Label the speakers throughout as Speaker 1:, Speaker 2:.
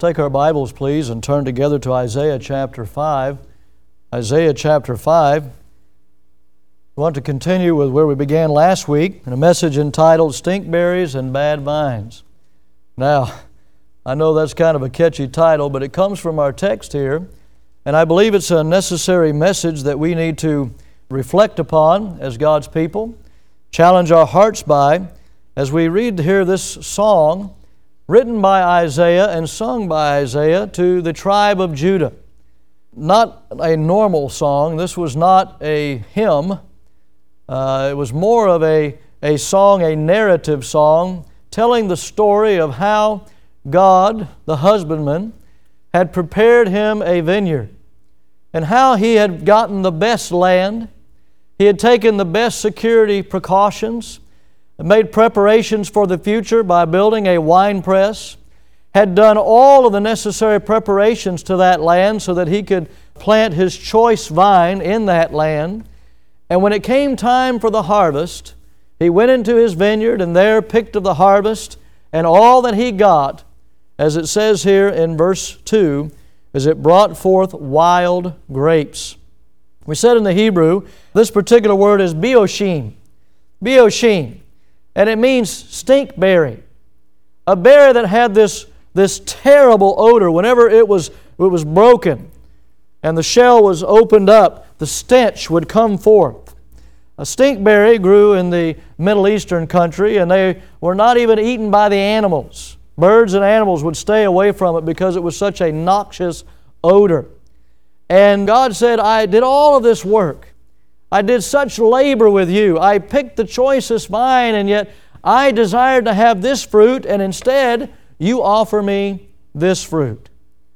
Speaker 1: take our Bibles, please, and turn together to Isaiah chapter 5. Isaiah chapter 5. We want to continue with where we began last week in a message entitled Stinkberries and Bad Vines. Now, I know that's kind of a catchy title, but it comes from our text here, and I believe it's a necessary message that we need to reflect upon as God's people, challenge our hearts by, as we read here this song written by Isaiah and sung by Isaiah to the tribe of Judah. Not a normal song. This was not a hymn. It was more of a song, a narrative song, telling the story of how God, the husbandman, had prepared him a vineyard and how he had gotten the best land. He had taken the best security precautions, made preparations for the future by building a wine press, had done all of the necessary preparations to that land so that he could plant his choice vine in that land. And when it came time for the harvest, he went into his vineyard and there picked of the harvest, and all that he got, as it says here in verse 2, is it brought forth wild grapes. We said in the Hebrew, this particular word is bioshim. Bioshim. And it means stinkberry. A berry that had this terrible odor. Whenever it was broken and the shell was opened up, the stench would come forth. A stinkberry grew in the Middle Eastern country, and they were not even eaten by the animals. Birds and animals would stay away from it because it was such a noxious odor. And God said, I did all of this work. I did such labor with you. I picked the choicest vine, and yet I desired to have this fruit, and instead you offer me this fruit.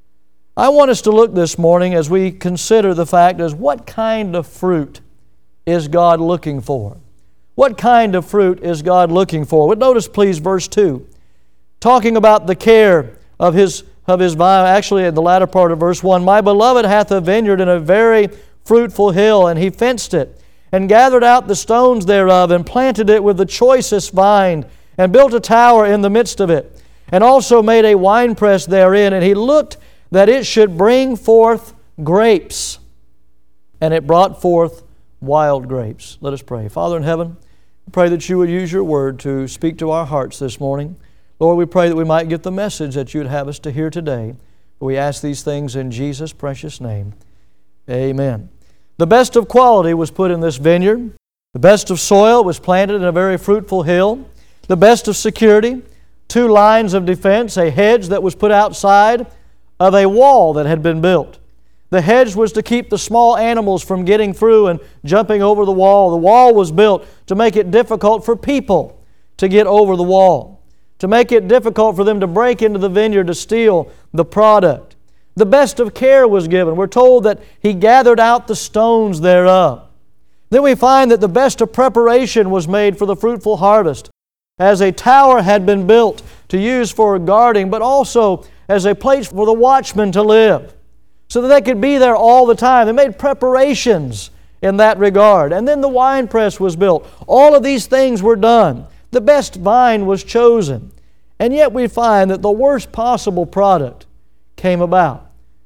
Speaker 1: I want us to look this morning as we consider the fact as what kind of fruit is God looking for? What kind of fruit is God looking for? Well, notice please verse 2, talking about the care of his vine. Actually, in the latter part of verse 1, my beloved hath a vineyard in a very fruitful hill, and he fenced it, and gathered out the stones thereof, and planted it with the choicest vine, and built a tower in the midst of it, and also made a winepress therein, and he looked that it should bring forth grapes, and it brought forth wild grapes. Let us pray. Father in heaven, we pray that you would use your word to speak to our hearts this morning. Lord, we pray that we might get the message that you would have us to hear today. We ask these things in Jesus' precious name. Amen. The best of quality was put in this vineyard. The best of soil was planted in a very fruitful hill. The best of security, 2 lines of defense, a hedge that was put outside of a wall that had been built. The hedge was to keep the small animals from getting through and jumping over the wall. The wall was built to make it difficult for people to get over the wall, to make it difficult for them to break into the vineyard to steal the product. The best of care was given. We're told that he gathered out the stones thereof. Then we find that the best of preparation was made for the fruitful harvest, as a tower had been built to use for guarding, but also as a place for the watchmen to live, so that they could be there all the time. They made preparations in that regard. And then the winepress was built. All of these things were done. The best vine was chosen. And yet we find that the worst possible product came about.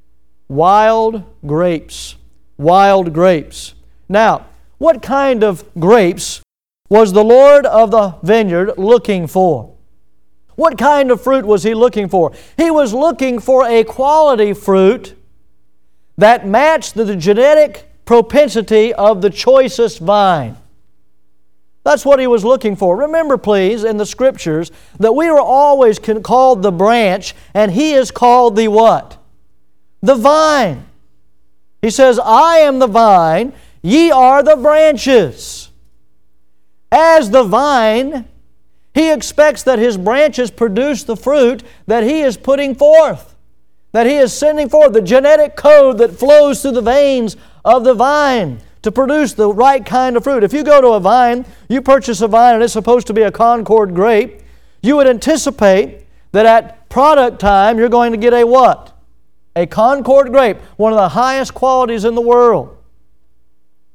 Speaker 1: Wild grapes. Wild grapes. Now, what kind of grapes was the Lord of the vineyard looking for? What kind of fruit was He looking for? He was looking for a quality fruit that matched the genetic propensity of the choicest vine. That's what He was looking for. Remember, please, in the Scriptures, that we were always called the branch, and He is called the what? The vine. He says, I am the vine, ye are the branches. As the vine, He expects that His branches produce the fruit that He is putting forth, that He is sending forth, the genetic code that flows through the veins of the vine to produce the right kind of fruit. If you go to a vine, you purchase a vine and it's supposed to be a Concord grape, you would anticipate that at product time you're going to get a what? A Concord grape, one of the highest qualities in the world.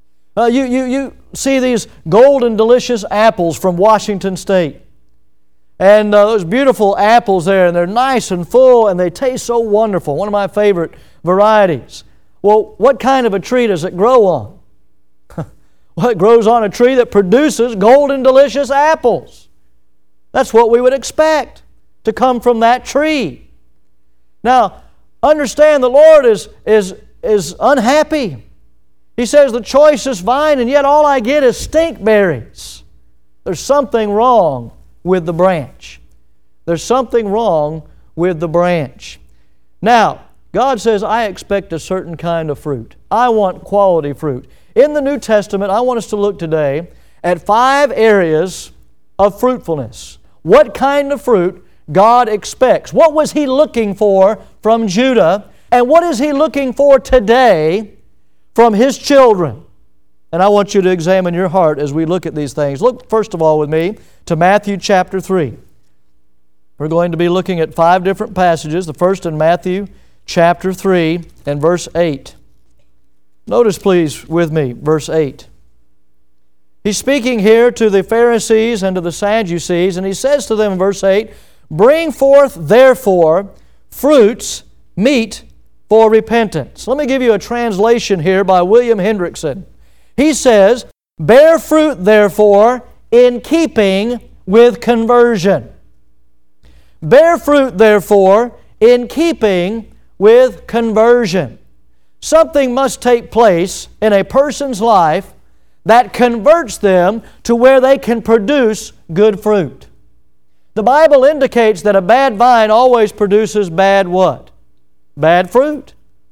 Speaker 1: You see these golden delicious apples from Washington State. And those beautiful apples there, and they're nice and full, and they taste so wonderful. One of my favorite varieties. Well, what kind of a tree does it grow on? Well, it grows on a tree that produces golden, delicious apples. That's what we would expect to come from that tree. Now, understand the Lord is unhappy. He says, the choicest vine, and yet all I get is stink berries. There's something wrong with the branch. There's something wrong with the branch. Now, God says, I expect a certain kind of fruit. I want quality fruit. In the New Testament, I want us to look today at 5 areas of fruitfulness. What kind of fruit God expects? What was He looking for from Judah? And what is He looking for today from His children? And I want you to examine your heart as we look at these things. Look, first of all, with me to Matthew chapter 3. We're going to be looking at 5 different passages. The first in Matthew chapter 3 and verse 8. Notice, please, with me, verse 8. He's speaking here to the Pharisees and to the Sadducees, and He says to them in verse 8, bring forth, therefore, fruits meet for repentance. Let me give you a translation here by William Hendrickson. He says, bear fruit, therefore, in keeping with conversion. Bear fruit, therefore, in keeping with conversion. Something must take place in a person's life that converts them to where they can produce good fruit. The Bible indicates that a bad vine always produces bad what? Bad fruit.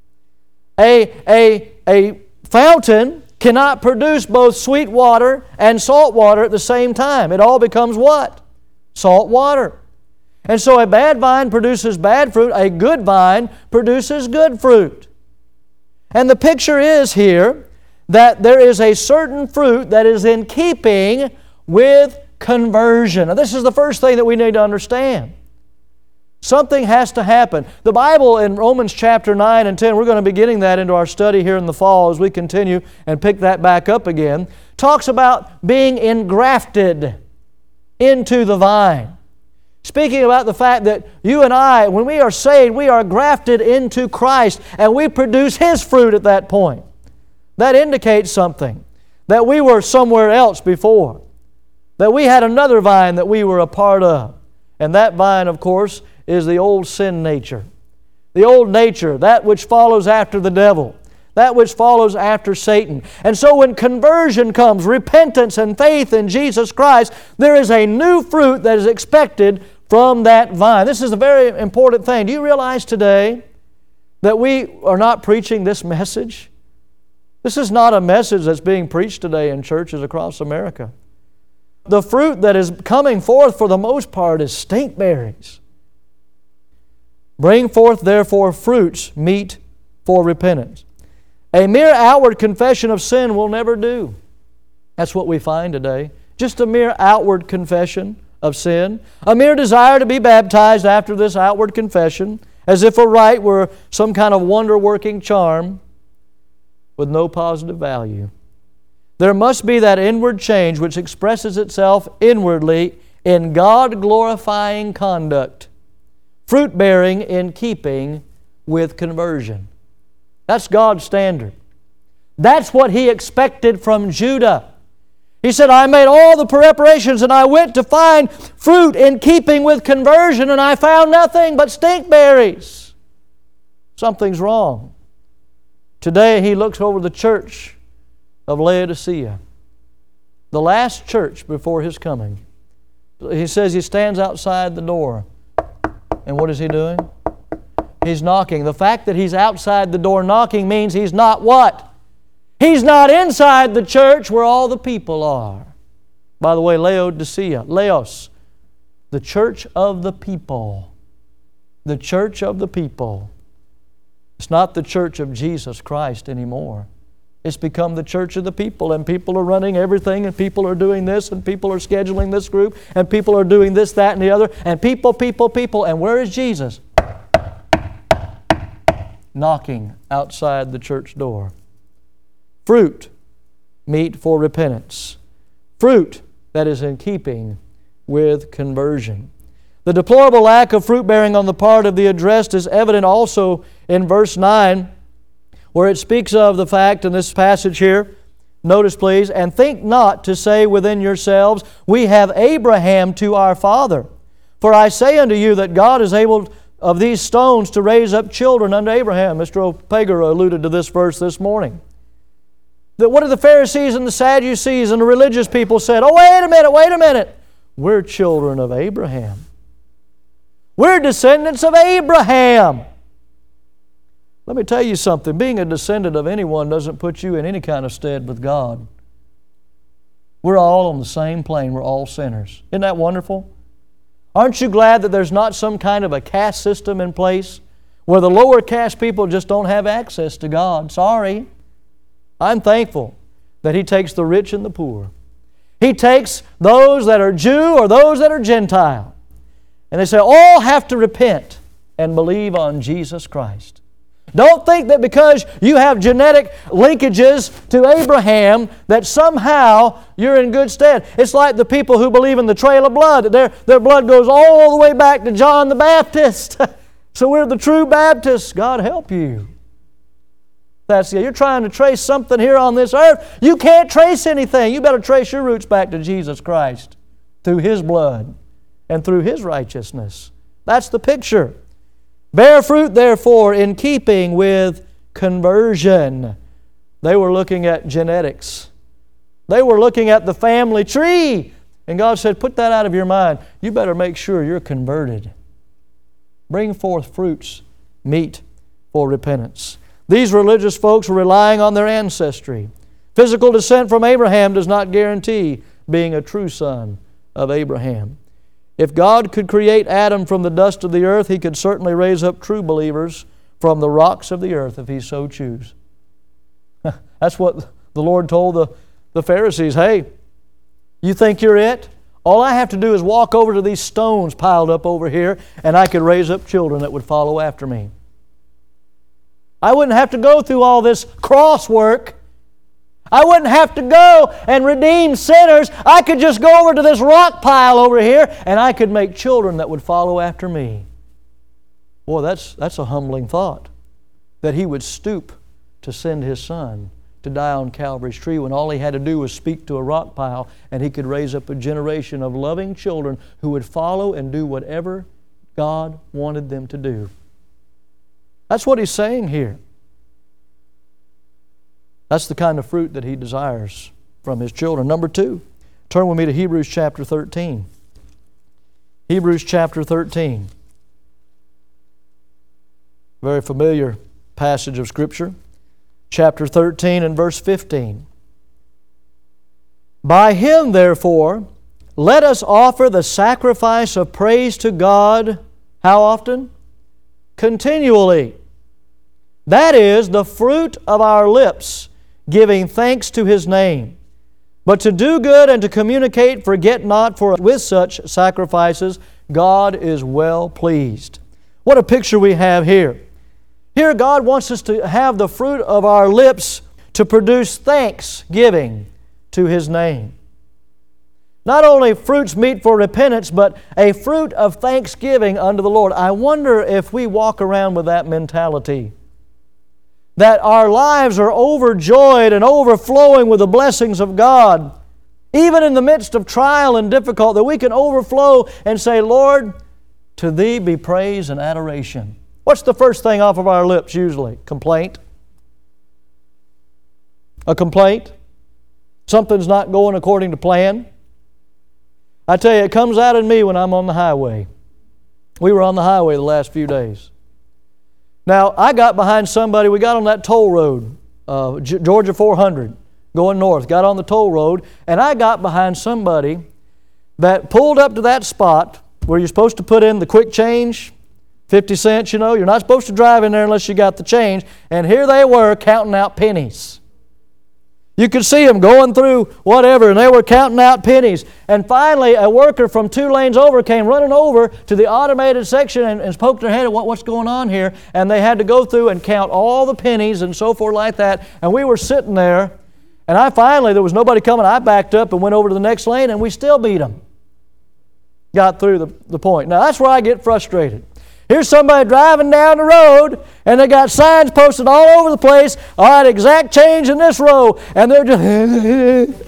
Speaker 1: A fountain cannot produce both sweet water and salt water at the same time. It all becomes what? Salt water. And so a bad vine produces bad fruit. A good vine produces good fruit. And the picture is here that there is a certain fruit that is in keeping with conversion. Now, this is the first thing that we need to understand. Something has to happen. The Bible in Romans chapter 9 and 10, we're going to be getting that into our study here in the fall as we continue and pick that back up again, talks about being engrafted into the vine. Speaking about the fact that you and I, when we are saved, we are grafted into Christ and we produce His fruit at that point. That indicates something, that we were somewhere else before, that we had another vine that we were a part of. And that vine, of course, is the old sin nature. The old nature, that which follows after the devil, that which follows after Satan. And so when conversion comes, repentance and faith in Jesus Christ, there is a new fruit that is expected from that vine. This is a very important thing. Do you realize today that we are not preaching this message? This is not a message that's being preached today in churches across America. The fruit that is coming forth for the most part is stinkberries. Bring forth therefore fruits meet for repentance. A mere outward confession of sin will never do. That's what we find today. Just a mere outward confession of sin. A mere desire to be baptized after this outward confession, as if a rite were some kind of wonder-working charm with no positive value. There must be that inward change which expresses itself inwardly in God-glorifying conduct, fruit-bearing in keeping with conversion. That's God's standard. That's what He expected from Judah. He said, I made all the preparations and I went to find fruit in keeping with conversion and I found nothing but stinkberries. Something's wrong. Today He looks over the church of Laodicea, the last church before His coming. He says He stands outside the door. And what is He doing? He's knocking. The fact that He's outside the door knocking means He's not what? He's not inside the church where all the people are. By the way, Laodicea, Laos, the church of the people. The church of the people. It's not the church of Jesus Christ anymore. It's become the church of the people, and people are running everything, and people are doing this, and people are scheduling this group, and people are doing this, that, and the other, and people. And where is Jesus? Knocking outside the church door. Fruit meet for repentance. Fruit that is in keeping with conversion. The deplorable lack of fruit-bearing on the part of the addressed is evident also in verse 9, where it speaks of the fact in this passage here. Notice, please, "And think not to say within yourselves, We have Abraham to our father. For I say unto you that God is able of these stones to raise up children unto Abraham." Mr. Opager alluded to this verse this morning. That what did the Pharisees and the Sadducees and the religious people said? "Oh, wait a minute. We're children of Abraham. We're descendants of Abraham." Let me tell you something. Being a descendant of anyone doesn't put you in any kind of stead with God. We're all on the same plane. We're all sinners. Isn't that wonderful? Aren't you glad that there's not some kind of a caste system in place where the lower caste people just don't have access to God? Sorry. I'm thankful that He takes the rich and the poor. He takes those that are Jew or those that are Gentile. And they say, all have to repent and believe on Jesus Christ. Don't think that because you have genetic linkages to Abraham that somehow you're in good stead. It's like the people who believe in the trail of blood. Their blood goes all the way back to John the Baptist. So we're the true Baptists. God help you. You're trying to trace something here on this earth. You can't trace anything. You better trace your roots back to Jesus Christ through His blood and through His righteousness. That's the picture. "Bear fruit, therefore, in keeping with conversion." They were looking at genetics. They were looking at the family tree. And God said, put that out of your mind. You better make sure you're converted. Bring forth fruits, meet for repentance. These religious folks were relying on their ancestry. Physical descent from Abraham does not guarantee being a true son of Abraham. If God could create Adam from the dust of the earth, He could certainly raise up true believers from the rocks of the earth if He so choose. That's what the Lord told the Pharisees. Hey, you think you're it? All I have to do is walk over to these stones piled up over here, and I could raise up children that would follow after me. I wouldn't have to go through all this cross work. I wouldn't have to go and redeem sinners. I could just go over to this rock pile over here and I could make children that would follow after me. Boy, that's a humbling thought, that He would stoop to send His Son to die on Calvary's tree when all He had to do was speak to a rock pile and He could raise up a generation of loving children who would follow and do whatever God wanted them to do. That's what He's saying here. That's the kind of fruit that He desires from His children. Number 2, turn with me to Hebrews chapter 13. Hebrews chapter 13. Very familiar passage of Scripture. Chapter 13 and verse 15. "By Him, therefore, let us offer the sacrifice of praise to God." How often? Continually. "That is the fruit of our lips, giving thanks to His name. But to do good and to communicate, forget not, for with such sacrifices God is well pleased." What a picture we have here. Here God wants us to have the fruit of our lips to produce thanksgiving to His name. Not only fruits meet for repentance, but a fruit of thanksgiving unto the Lord. I wonder if we walk around with that mentality, that our lives are overjoyed and overflowing with the blessings of God, even in the midst of trial and difficulty, that we can overflow and say, "Lord, to Thee be praise and adoration." What's the first thing off of our lips usually? Complaint. A complaint. Something's not going according to plan. I tell you, it comes out in me when I'm on the highway. We were on the highway the last few days. Now, I got behind somebody. We got on that toll road, Georgia 400, going north. Got on the toll road, and I got behind somebody that pulled up to that spot where you're supposed to put in the quick change, 50 cents, you know. You're not supposed to drive in there unless you got the change. And here they were counting out pennies. You could see them going through whatever, and they were counting out pennies. And finally, a worker from 2 lanes over came running over to the automated section and poked their head at what's going on here. And they had to go through and count all the pennies and so forth like that. And we were sitting there, and there was nobody coming. I backed up and went over to the next lane, and we still beat them. got through the point. Now, that's where I get frustrated. Here's somebody driving down the road, and they got signs posted all over the place. All right, exact change in this row. And they're just...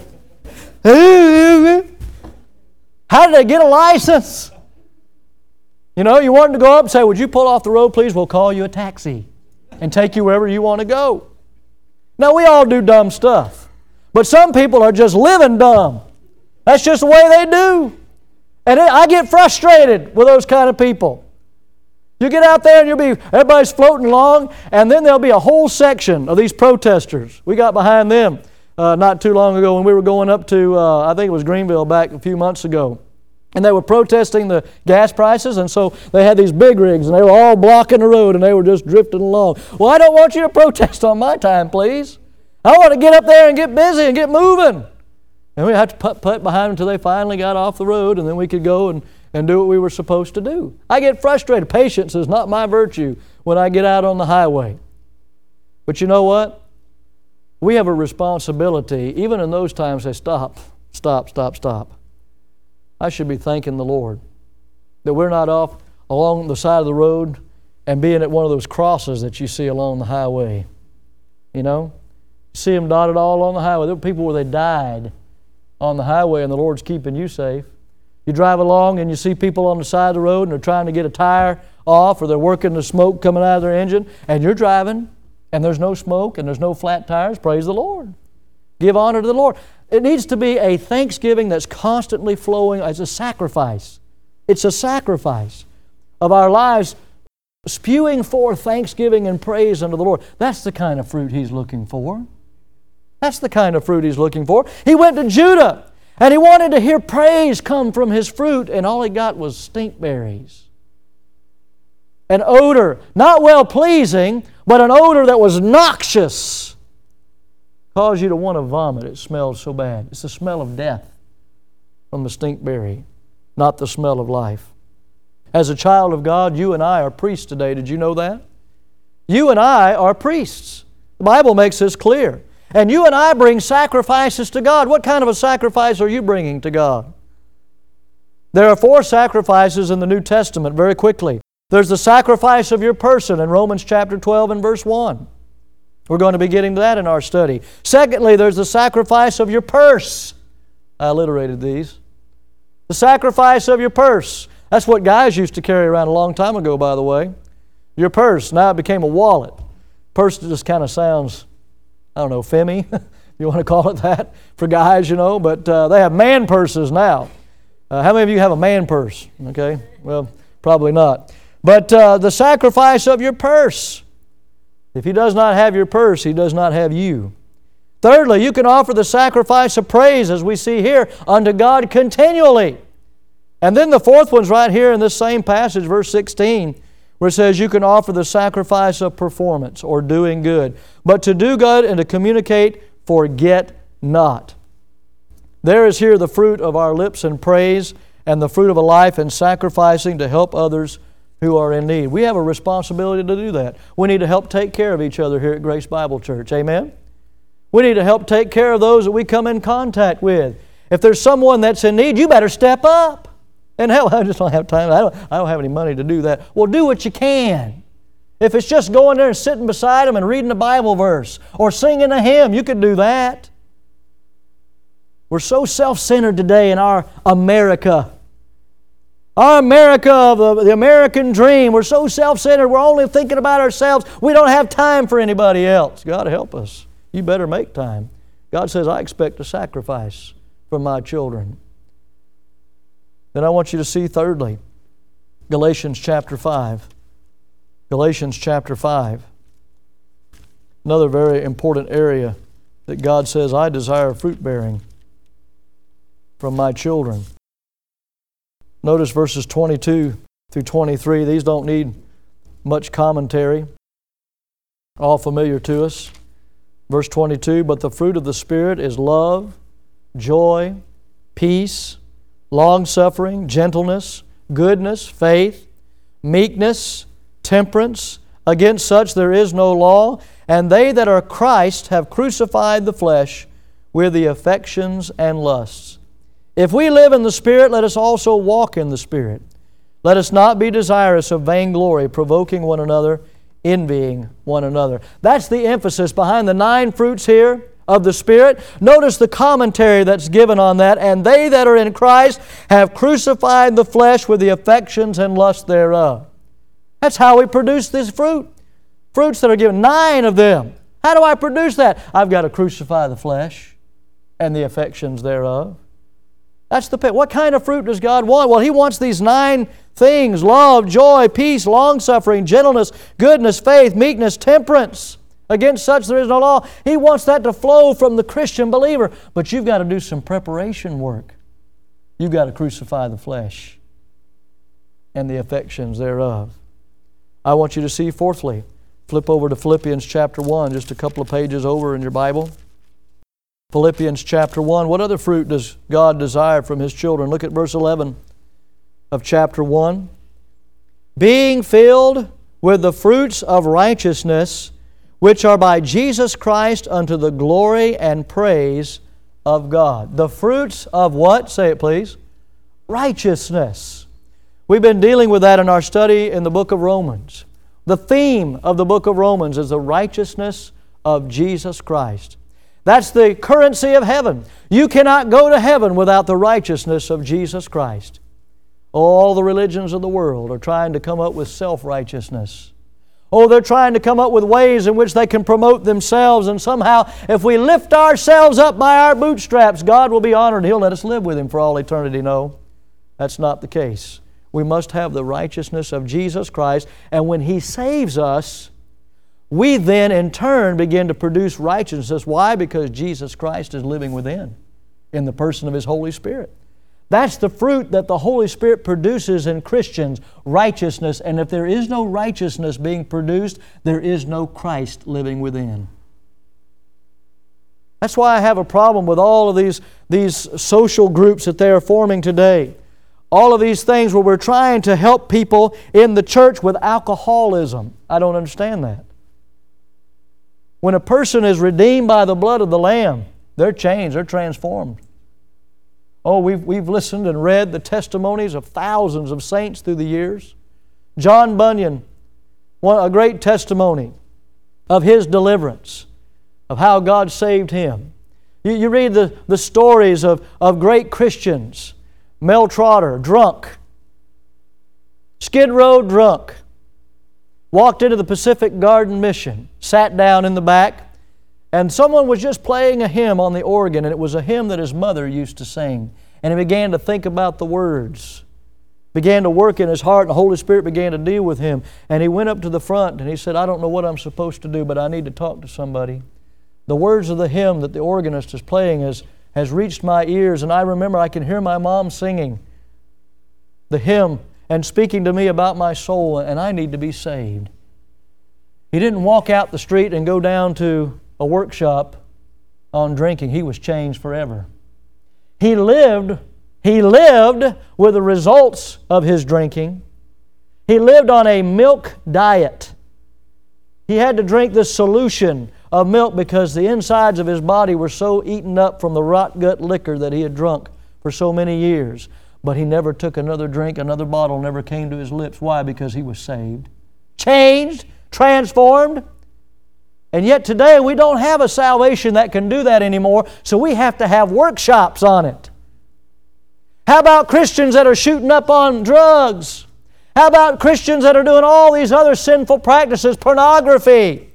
Speaker 1: How did they get a license? You know, you want them to go up and say, would you pull off the road, please? We'll call you a taxi and take you wherever you want to go. Now, we all do dumb stuff. But some people are just living dumb. That's just the way they do. And I get frustrated with those kind of people. You get out there and everybody's floating along, and then there'll be a whole section of these protesters. We got behind them not too long ago when we were going up to, I think it was Greenville back a few months ago. And they were protesting the gas prices, and so they had these big rigs, and they were all blocking the road, and they were just drifting along. Well, I don't want you to protest on my time, please. I want to get up there and get busy and get moving. And we had to put behind them until they finally got off the road, and then we could go and do what we were supposed to do. I get frustrated. Patience is not my virtue when I get out on the highway. But you know what? We have a responsibility, even in those times, to say, stop, stop, stop, stop. I should be thanking the Lord that we're not off along the side of the road and being at one of those crosses that you see along the highway. You know? You see them dotted all along the highway. There were people where they died on the highway, and the Lord's keeping you safe. You drive along and you see people on the side of the road and they're trying to get a tire off, or they're working the smoke coming out of their engine, and you're driving and there's no smoke and there's no flat tires. Praise the Lord. Give honor to the Lord. It needs to be a thanksgiving that's constantly flowing as a sacrifice. It's a sacrifice of our lives spewing forth thanksgiving and praise unto the Lord. That's the kind of fruit He's looking for. That's the kind of fruit He's looking for. He went to Judah and he wanted to hear praise come from his fruit, and all he got was stinkberries. An odor, not well-pleasing, but an odor that was noxious. Caused you to want to vomit. It smelled so bad. It's the smell of death from the stinkberry, not the smell of life. As a child of God, you and I are priests today. Did you know that? You and I are priests. The Bible makes this clear. And you and I bring sacrifices to God. What kind of a sacrifice are you bringing to God? There are 4 sacrifices in the New Testament, very quickly. There's the sacrifice of your person in Romans chapter 12 and verse 1. We're going to be getting to that in our study. Secondly, there's the sacrifice of your purse. I alliterated these. The sacrifice of your purse. That's what guys used to carry around a long time ago, by the way. Your purse. Now it became a wallet. Purse just kind of sounds, I don't know, femmy, if you want to call it that, for guys, you know. But they have man purses now. How many of you have a man purse? Okay, well, probably not. But the sacrifice of your purse. If he does not have your purse, he does not have you. Thirdly, you can offer the sacrifice of praise, as we see here, unto God continually. And then the fourth one's right here in this same passage, verse 16, where it says you can offer the sacrifice of performance or doing good. But to do good and to communicate, forget not. There is here the fruit of our lips in praise and the fruit of a life in sacrificing to help others who are in need. We have a responsibility to do that. We need to help take care of each other here at Grace Bible Church. Amen? We need to help take care of those that we come in contact with. If there's someone that's in need, you better step up. And hell, I just don't have time. I don't have any money to do that. Well, do what you can. If it's just going there and sitting beside them and reading a Bible verse or singing a hymn, you could do that. We're so self-centered today in our America. Our America of the American dream. We're so self-centered. We're only thinking about ourselves. We don't have time for anybody else. God help us. You better make time. God says, I expect a sacrifice from my children. Then I want you to see thirdly, Galatians chapter 5. Galatians chapter 5. Another very important area that God says, I desire fruit bearing from my children. Notice verses 22 through 23. These don't need much commentary. All familiar to us. Verse 22, but the fruit of the Spirit is love, joy, peace, long-suffering, gentleness, goodness, faith, meekness, temperance. Against such there is no law. And they that are Christ have crucified the flesh with the affections and lusts. If we live in the Spirit, let us also walk in the Spirit. Let us not be desirous of vainglory, provoking one another, envying one another. That's the emphasis behind the 9 fruits here of the Spirit. Notice the commentary that's given on that. And they that are in Christ have crucified the flesh with the affections and lusts thereof. That's how we produce this fruit. Fruits that are given, 9 of them. How do I produce that? I've got to crucify the flesh and the affections thereof. That's the pit. What kind of fruit does God want? Well, He wants these 9 things: love, joy, peace, long-suffering, gentleness, goodness, faith, meekness, temperance. Against such there is no law. He wants that to flow from the Christian believer. But you've got to do some preparation work. You've got to crucify the flesh and the affections thereof. I want you to see, fourthly, flip over to Philippians chapter 1, just a couple of pages over in your Bible. Philippians chapter 1. What other fruit does God desire from His children? Look at verse 11 of chapter 1. Being filled with the fruits of righteousness, which are by Jesus Christ unto the glory and praise of God. The fruits of what? Say it please. Righteousness. We've been dealing with that in our study in the book of Romans. The theme of the book of Romans is the righteousness of Jesus Christ. That's the currency of heaven. You cannot go to heaven without the righteousness of Jesus Christ. All the religions of the world are trying to come up with self-righteousness. Oh, they're trying to come up with ways in which they can promote themselves, and somehow, if we lift ourselves up by our bootstraps, God will be honored. He'll let us live with Him for all eternity. No, that's not the case. We must have the righteousness of Jesus Christ, and when He saves us, we then in turn begin to produce righteousness. Why? Because Jesus Christ is living within in the person of His Holy Spirit. That's the fruit that the Holy Spirit produces in Christians, righteousness. And if there is no righteousness being produced, there is no Christ living within. That's why I have a problem with all of these social groups that they are forming today. All of these things where we're trying to help people in the church with alcoholism. I don't understand that. When a person is redeemed by the blood of the Lamb, they're changed, they're transformed. Oh, we've listened and read the testimonies of thousands of saints through the years. John Bunyan, a great testimony of his deliverance, of how God saved him. You read the stories of great Christians. Mel Trotter, drunk. Skid Row, drunk. Walked into the Pacific Garden Mission, sat down in the back, and someone was just playing a hymn on the organ, and it was a hymn that his mother used to sing. And he began to think about the words, began to work in his heart, and the Holy Spirit began to deal with him. And he went up to the front and he said, I don't know what I'm supposed to do, but I need to talk to somebody. The words of the hymn that the organist is playing has reached my ears, and I remember I can hear my mom singing the hymn and speaking to me about my soul, and I need to be saved. He didn't walk out the street and go down to a workshop on drinking. He was changed forever. He lived with the results of his drinking. He lived on a milk diet. He had to drink this solution of milk because the insides of his body were so eaten up from the rot gut liquor that he had drunk for so many years. But he never took another drink, another bottle never came to his lips. Why? Because he was saved, changed, transformed. And yet today we don't have a salvation that can do that anymore, so we have to have workshops on it. How about Christians that are shooting up on drugs? How about Christians that are doing all these other sinful practices, pornography?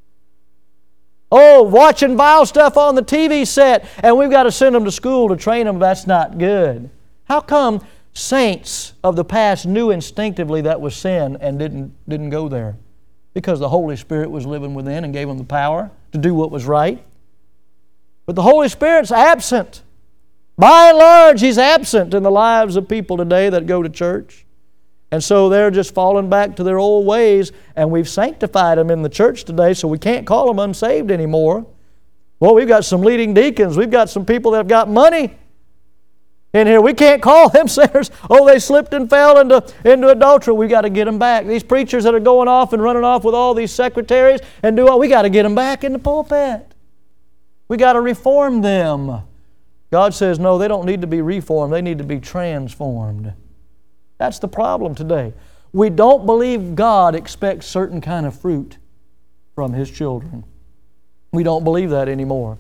Speaker 1: Oh, watching vile stuff on the TV set, and we've got to send them to school to train them. That's not good. How come saints of the past knew instinctively that was sin and didn't go there? Because the Holy Spirit was living within and gave them the power to do what was right. But the Holy Spirit's absent. By and large, He's absent in the lives of people today that go to church. And so they're just falling back to their old ways, and we've sanctified them in the church today, so we can't call them unsaved anymore. Well, we've got some leading deacons. We've got some people that have got money in here. We can't call them sinners. Oh, they slipped and fell into adultery. We got to get them back. These preachers that are going off and running off with all these secretaries and we got to get them back in the pulpit. We got to reform them. God says, no, they don't need to be reformed. They need to be transformed. That's the problem today. We don't believe God expects certain kind of fruit from His children. We don't believe that anymore.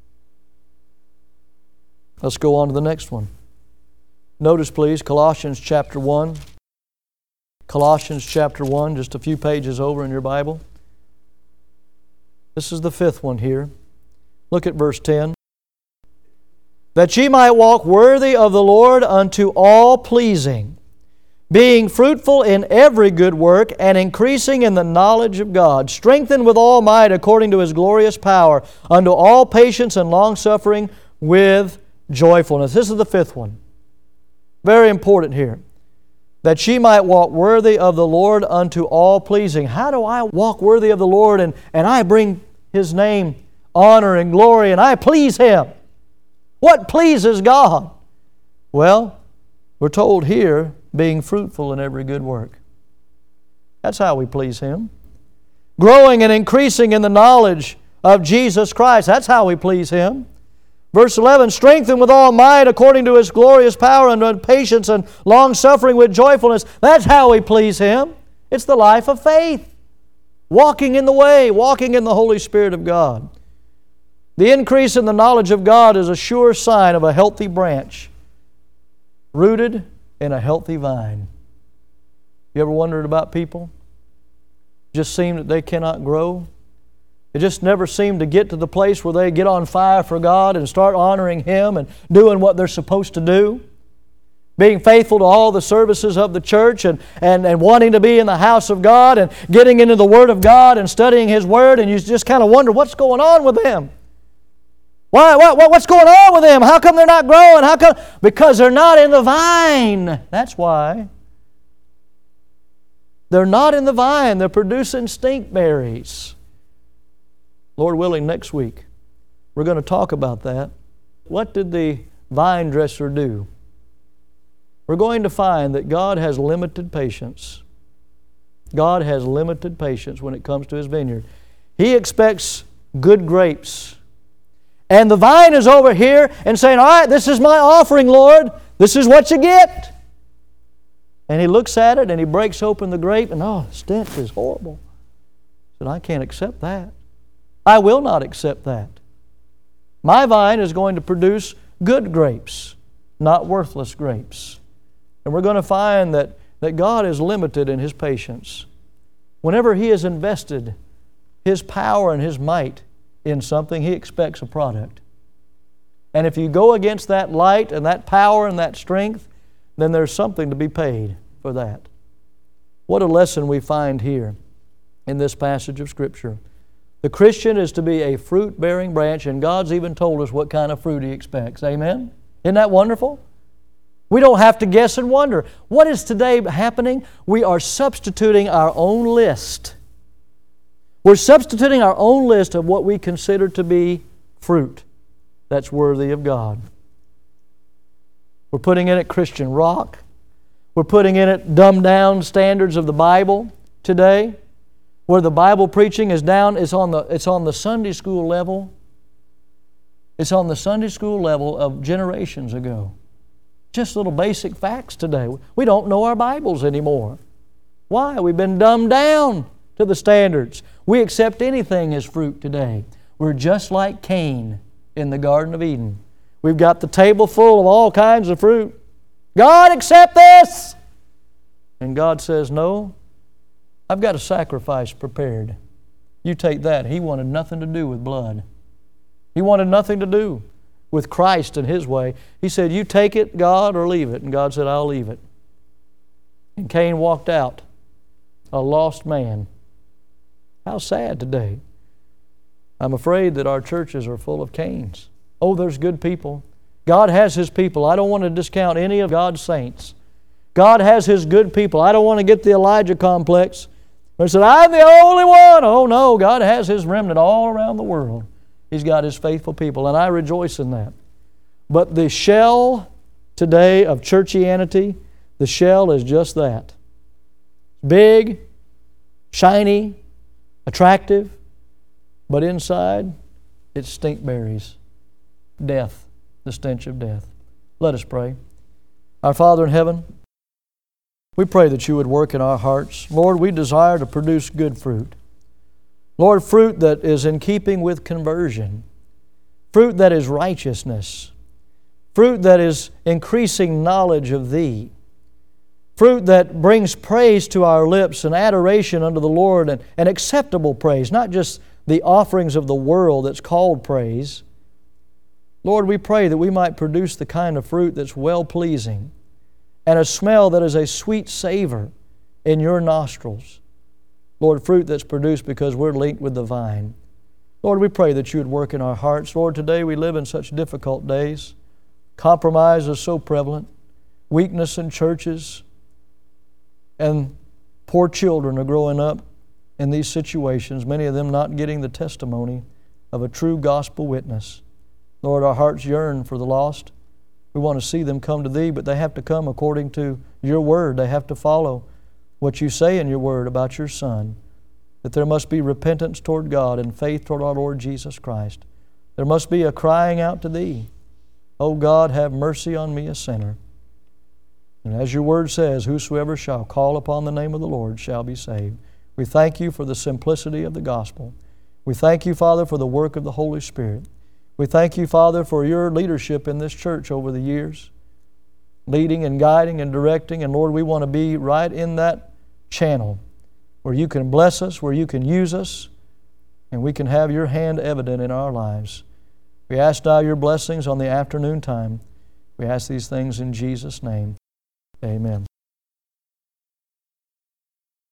Speaker 1: Let's go on to the next one. Notice, please, Colossians chapter 1. Colossians chapter 1, just a few pages over in your Bible. This is the fifth one here. Look at verse 10. That ye might walk worthy of the Lord unto all pleasing, being fruitful in every good work, and increasing in the knowledge of God, strengthened with all might according to His glorious power, unto all patience and longsuffering with joyfulness. This is the fifth one. Very important here. That ye might walk worthy of the Lord unto all pleasing. How do I walk worthy of the Lord and I bring His name honor and glory and I please Him? What pleases God? Well, we're told here, being fruitful in every good work. That's how we please Him. Growing and increasing in the knowledge of Jesus Christ. That's how we please Him. Verse 11, strengthened with all might according to His glorious power unto patience and long-suffering with joyfulness. That's how we please Him. It's the life of faith. Walking in the way, walking in the Holy Spirit of God. The increase in the knowledge of God is a sure sign of a healthy branch, rooted in a healthy vine. You ever wondered about people? Just seem that they cannot grow. They just never seem to get to the place where they get on fire for God and start honoring Him and doing what they're supposed to do. Being faithful to all the services of the church and wanting to be in the house of God and getting into the Word of God and studying His Word, and you just kind of wonder what's going on with them. What's going on with them? How come they're not growing? How come? Because they're not in the vine. That's why. They're not in the vine. They're producing stink berries. Lord willing, next week, we're going to talk about that. What did the vine dresser do? We're going to find that God has limited patience. God has limited patience when it comes to His vineyard. He expects good grapes. And the vine is over here and saying, all right, this is my offering, Lord. This is what you get. And He looks at it and He breaks open the grape and, the stench is horrible. He said, I can't accept that. I will not accept that. My vine is going to produce good grapes, not worthless grapes. And we're going to find that God is limited in His patience. Whenever He has invested His power and His might in something, He expects a product. And if you go against that light and that power and that strength, then there's something to be paid for that. What a lesson we find here in this passage of Scripture. The Christian is to be a fruit-bearing branch, and God's even told us what kind of fruit He expects. Amen? Isn't that wonderful? We don't have to guess and wonder. What is today happening? We are substituting our own list. We're substituting our own list of what we consider to be fruit that's worthy of God. We're putting in it Christian rock. We're putting in it dumbed-down standards of the Bible today, where the Bible preaching is down. It's on the Sunday school level. It's on the Sunday school level of generations ago. Just little basic facts today. We don't know our Bibles anymore. Why? We've been dumbed down to the standards. We accept anything as fruit today. We're just like Cain in the Garden of Eden. We've got the table full of all kinds of fruit. God, accept this! And God says, no, I've got a sacrifice prepared. You take that. He wanted nothing to do with blood. He wanted nothing to do with Christ and His way. He said, you take it, God, or leave it. And God said, I'll leave it. And Cain walked out, a lost man. How sad today. I'm afraid that our churches are full of Cains. Oh, there's good people. God has His people. I don't want to discount any of God's saints. God has His good people. I don't want to get the Elijah complex. They said, I'm the only one. Oh no, God has His remnant all around the world. He's got His faithful people, and I rejoice in that. But the shell today of churchianity, the shell is just that. Big, shiny, attractive, but inside it's stinkberries, death. the stench of death. Let us pray. Our Father in heaven, we pray that You would work in our hearts. Lord, we desire to produce good fruit. Lord, fruit that is in keeping with conversion. Fruit that is righteousness. Fruit that is increasing knowledge of Thee. Fruit that brings praise to our lips and adoration unto the Lord and acceptable praise, not just the offerings of the world that's called praise. Lord, we pray that we might produce the kind of fruit that's well-pleasing and a smell that is a sweet savor in Your nostrils. Lord, fruit that's produced because we're linked with the vine. Lord, we pray that You would work in our hearts. Lord, today we live in such difficult days. Compromise is so prevalent. Weakness in churches. And poor children are growing up in these situations, many of them not getting the testimony of a true gospel witness. Lord, our hearts yearn for the lost. We want to see them come to Thee, but they have to come according to Your Word. They have to follow what You say in Your Word about Your Son, that there must be repentance toward God and faith toward our Lord Jesus Christ. There must be a crying out to Thee, O God, have mercy on me, a sinner. And as Your Word says, whosoever shall call upon the name of the Lord shall be saved. We thank You for the simplicity of the gospel. We thank You, Father, for the work of the Holy Spirit. We thank You, Father, for Your leadership in this church over the years, leading and guiding and directing. And Lord, we want to be right in that channel where You can bless us, where You can use us, and we can have Your hand evident in our lives. We ask now Your blessings on the afternoon time. We ask these things in Jesus' name. Amen.